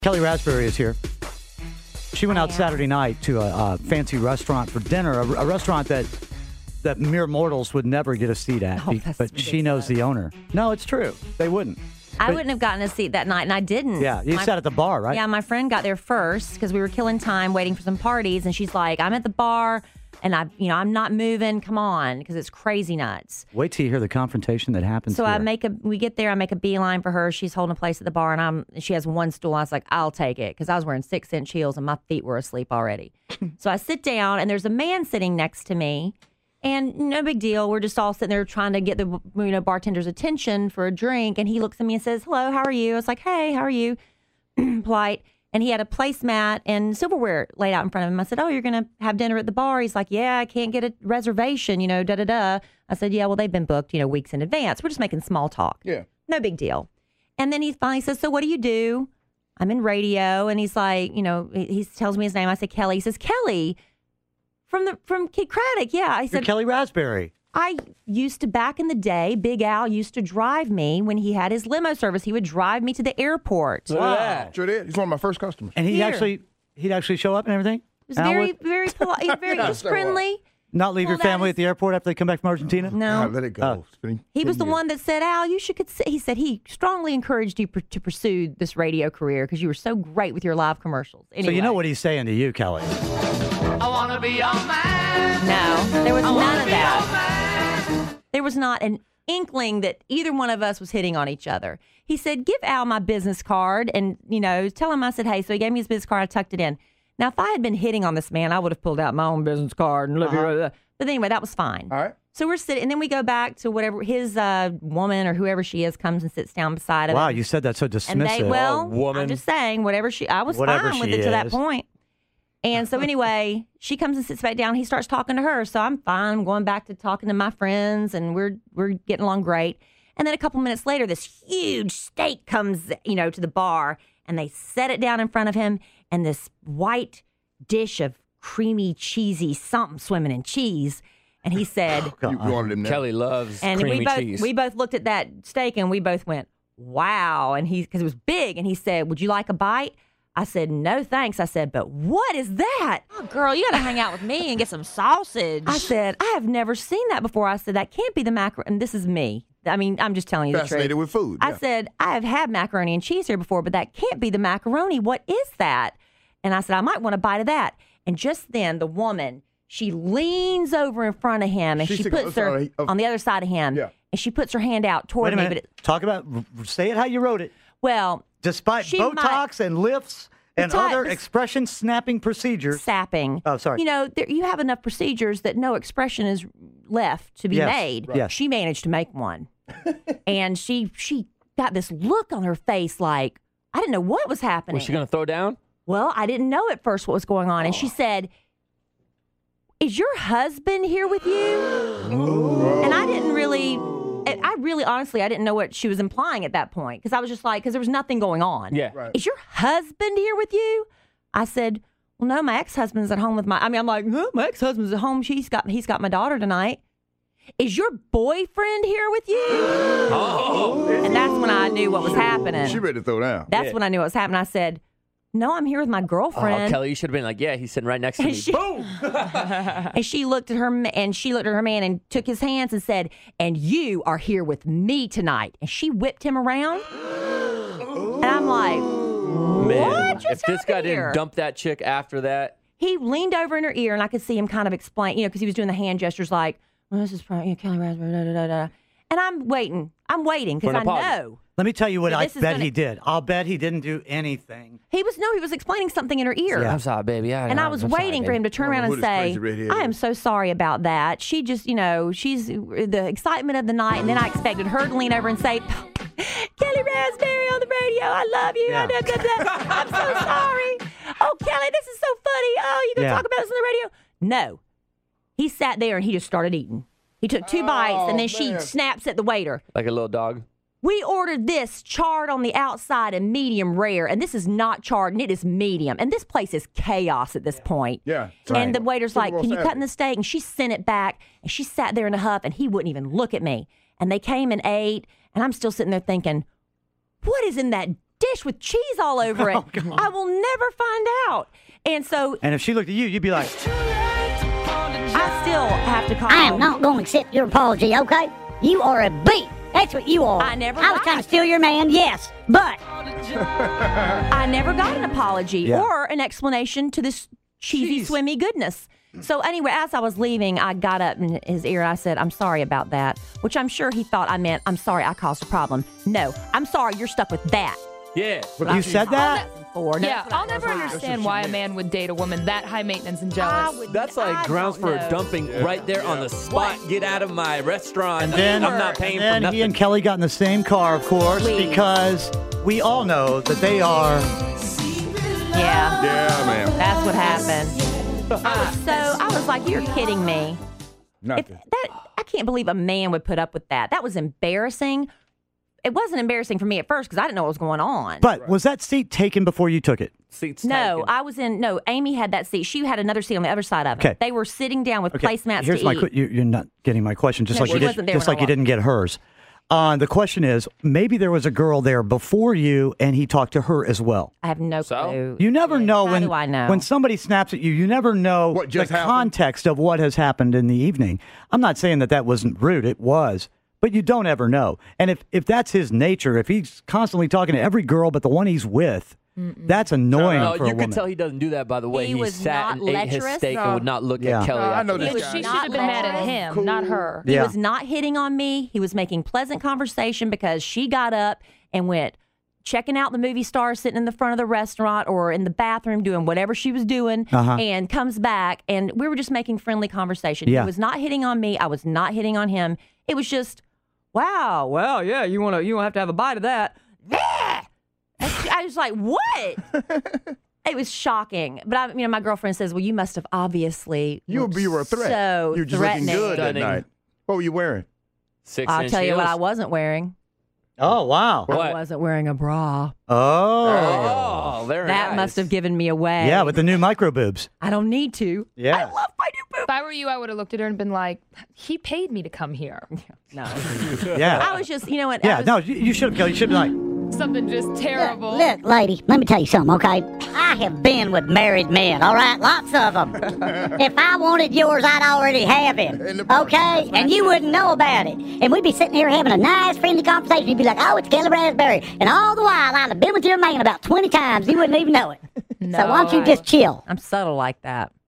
Kelly Raspberry is here. She went out Saturday night to a fancy restaurant for dinner, a restaurant that mere mortals would never get a seat at, but she knows the owner. No, it's true. They wouldn't. I wouldn't have gotten a seat that night, and I didn't. Yeah, you sat at the bar, right? Yeah, my friend got there first because we were killing time waiting for some parties, and she's like, I'm at the bar, and I'm not moving. Come on, because it's crazy nuts. Wait till you hear the confrontation that happens. So here. we get there, I make a beeline for her. She's holding a place at the bar, and she has one stool. I was like, I'll take it, because I was wearing 6-inch heels, and my feet were asleep already. So I sit down, and there's a man sitting next to me. And no big deal. We're just all sitting there trying to get the bartender's attention for a drink. And he looks at me and says, hello, how are you? I was like, hey, how are you? Polite. And he had a placemat and silverware laid out in front of him. I said, oh, you're going to have dinner at the bar? He's like, yeah, I can't get a reservation, da-da-da. I said, yeah, well, they've been booked, weeks in advance. We're just making small talk. Yeah. No big deal. And then he finally says, so what do you do? I'm in radio. And he's like, he tells me his name. I said, Kelly. He says, Kelly. From Kid Craddock, yeah. I said, you're Kelly Raspberry. I used to, back in the day, Big Al used to drive me when he had his limo service. He would drive me to the airport. Wow. Sure did. He's one of my first customers. And he'd actually show up and everything? He was very polite, very just friendly. Not leave your family at the airport after they come back from Argentina? No. Let it go. He was the one that said, Al, he said he strongly encouraged you to pursue this radio career because you were so great with your live commercials. Anyway. So you know what he's saying to you, Kelly. I want to be your man. No, there was none of that. There was not an inkling that either one of us was hitting on each other. He said, give Al my business card and, tell him I said, hey. So he gave me his business card. I tucked it in. Now, if I had been hitting on this man, I would have pulled out my own business card and But anyway, that was fine. All right. So we're sitting, and then we go back to whatever his woman or whoever she is comes and sits down beside him. Wow, you said that so dismissive. And I'm just saying, I was fine with it to that point. And so anyway, she comes and sits back down. He starts talking to her. So I'm fine, going back to talking to my friends, and we're getting along great. And then a couple minutes later, this huge steak comes, to the bar, and they set it down in front of him, and this white dish of creamy, cheesy something swimming in cheese. And he said, you wanted him there. Kelly loves creamy cheese. We both looked at that steak, and we both went, wow. And because it was big, and he said, would you like a bite? I said, no, thanks. I said, but what is that? Oh, girl, you got to hang out with me and get some sausage. I said, I have never seen that before. I said, that can't be the macaroni. And this is me. I mean, I'm just telling you the truth. Fascinated with food. I said, I have had macaroni and cheese here before, but that can't be the macaroni. What is that? And I said, I might want a bite of that. And just then, the woman, she leans over in front of him, and she puts her on the other side of him, and she puts her hand out toward me. Say it how you wrote it. Well, despite Botox and lifts and other expression snapping procedures. Sapping. Oh, sorry. You have enough procedures that no expression is left to be made. Right. Yes. She managed to make one. And she got this look on her face like, I didn't know what was happening. Was she going to throw down? Well, I didn't know at first what was going on. And she said, is your husband here with you? And I really, honestly, I didn't know what she was implying at that point. Because I was just like, because there was nothing going on. Yeah. Right. Is your husband here with you? I said, well, no, my ex-husband's at home with I'm like, huh, my ex-husband's at home. He's got my daughter tonight. Is your boyfriend here with you? Oh. And that's when I knew what was happening. She ready to throw down. That's when I knew what was happening. I said, no, I'm here with my girlfriend. Oh, Kelly, you should have been like, yeah, he's sitting right next to me. Boom! And she looked at her man and took his hands and said, and you are here with me tonight. And she whipped him around. And I'm like, what just if this guy here? didn't dump that chick after that. He leaned over in her ear, and I could see him kind of explain, because he was doing the hand gestures like, well, this is probably Kelly Raspberry, da-da-da-da. And I'm waiting because I know. Let me tell you what I bet he did. I'll bet he didn't do anything. He was explaining something in her ear. Yeah. I'm sorry, baby. I was waiting for him to turn around and say, I am so sorry about that. She just, she's the excitement of the night. And then I expected her to lean over and say, Kelly Raspberry on the radio. I love you. Yeah. I'm so sorry. Oh, Kelly, this is so funny. Oh, you going to talk about this on the radio? No. He sat there and he just started eating. He took 2 bites, and then she snaps at the waiter. Like a little dog. We ordered this charred on the outside and medium rare, and this is not charred, and it is medium. And this place is chaos at this point. Yeah. And the waiter's like, can you cut in the steak? And she sent it back, and she sat there in a huff, and he wouldn't even look at me. And they came and ate, and I'm still sitting there thinking, what is in that dish with cheese all over it. I will never find out. And so, And if she looked at you, you'd be like, I still have to call. I am not going to accept your apology, okay? You are a beat. That's what you are. I never I was got trying it. to steal your man, yes, but I never got an apology or an explanation to this cheesy, swimmy goodness. So anyway, as I was leaving, I got up in his ear. I said, "I'm sorry about that," which I'm sure he thought I meant, "I'm sorry I caused a problem." No, I'm sorry you're stuck with that. Yeah. you said that? Yeah, I'll never understand why a man would date a woman that high maintenance and jealous. That's like grounds for a dumping right there on the spot. Get out of my restaurant. And then, I'm not paying for and nothing. he and Kelly got in the same car, of course, because we all know that they are. Yeah, Yeah, man. that's what happened. I was like, "You're kidding me." Nothing. I can't believe a man would put up with that. That was embarrassing. It wasn't embarrassing for me at first because I didn't know what was going on. But was that seat taken before you took it? Seats No, taken. Amy had that seat. She had another seat on the other side of it. Okay. They were sitting down with placemats Here's to my eat. you're not getting my question, just No, like she you wasn't did, there just when like I you didn't get hers. The question is, maybe there was a girl there before you, and he talked to her as well. I have no So? clue. You never know How when do I know? when somebody snaps at you. You never know What the just happened? context of what has happened in the evening. I'm not saying that wasn't rude. It was. But you don't ever know. And if that's his nature, if he's constantly talking to every girl but the one he's with, that's annoying No, for a you woman. can tell he doesn't do that by the way He was sat not and ate his lecherous. steak and would not look Yeah. at Kelly. I know after this that. guy. She should not have been mad at lecherous. him, not her. He Yeah. was not hitting on me. He was making pleasant conversation because she got up and went checking out the movie star sitting in the front of the restaurant or in the bathroom doing whatever she was doing and comes back and we were just making friendly conversation. Yeah. He was not hitting on me. I was not hitting on him. It was just, wow, well, yeah, you have to have a bite of that. I was like, what? It was shocking. But my girlfriend says, well, you must have obviously You were a threat. so you were just looking threatening. good that Stunning. night. What were you wearing? 6 I'll inch tell you what heels. I wasn't wearing. Oh, wow. What? I wasn't wearing a bra. Oh, very That nice. must have given me away. Yeah, with the new micro boobs. I don't need to. Yeah. I love my new boob. If I were you, I would have looked at her and been like, he paid me to come here. No. Yeah. I was just, you know what? Yeah, I was, no, you should have, Kelly. You should have been like, Something just terrible. look, lady, let me tell you something, okay? I have been with married men, all right? Lots of them. If I wanted yours, I'd already have him, okay? And you wouldn't know about it. And we'd be sitting here having a nice, friendly conversation. You'd be like, oh, it's Kelly Raspberry. And all the while, I'd have been with your man about 20 times. You wouldn't even know it. So why don't you just chill? I'm subtle like that.